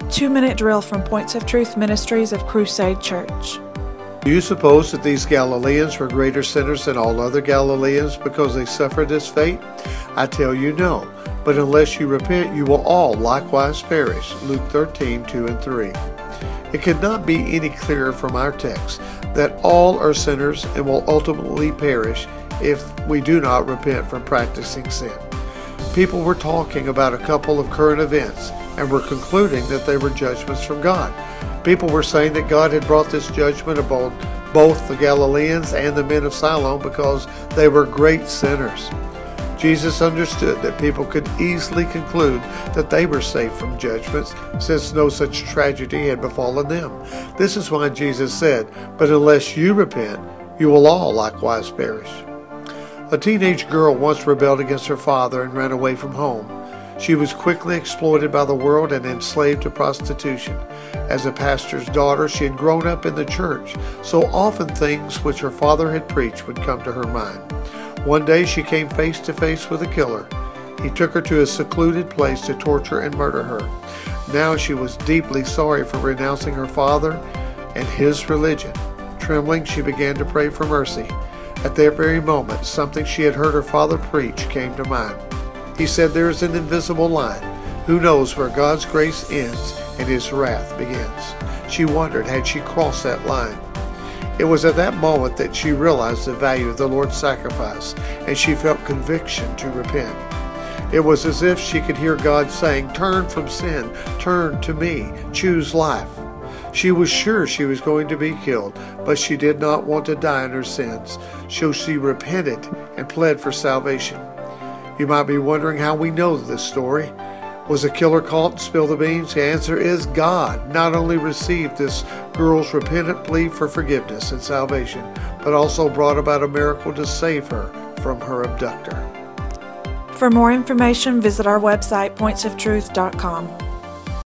2-minute drill from Points of Truth Ministries of Crusade Church. Do you suppose that these Galileans were greater sinners than all other Galileans because they suffered this fate? I tell you no. But unless you repent, you will all likewise perish. Luke 13:2-3. It could not be any clearer from our text that all are sinners and will ultimately perish if we do not repent from practicing sin. People were talking about a couple of current events and were concluding that they were judgments from God. People were saying that God had brought this judgment upon both the Galileans and the men of Siloam because they were great sinners. Jesus understood that people could easily conclude that they were safe from judgments since no such tragedy had befallen them. This is why Jesus said, "But unless you repent, you will all likewise perish." A teenage girl once rebelled against her father and ran away from home. She was quickly exploited by the world and enslaved to prostitution. As a pastor's daughter, she had grown up in the church, so often things which her father had preached would come to her mind. One day she came face to face with a killer. He took her to a secluded place to torture and murder her. Now she was deeply sorry for renouncing her father and his religion. Trembling, she began to pray for mercy. At that very moment, something she had heard her father preach came to mind. He said, "There is an invisible line. Who knows where God's grace ends and His wrath begins?" She wondered, had she crossed that line? It was at that moment that she realized the value of the Lord's sacrifice, and she felt conviction to repent. It was as if she could hear God saying, "Turn from sin, turn to me, choose life." She was sure she was going to be killed, but she did not want to die in her sins, so she repented and pled for salvation. You might be wondering how we know this story. Was a killer caught and spilled the beans? The answer is God not only received this girl's repentant plea for forgiveness and salvation, but also brought about a miracle to save her from her abductor. For more information, visit our website, pointsoftruth.com.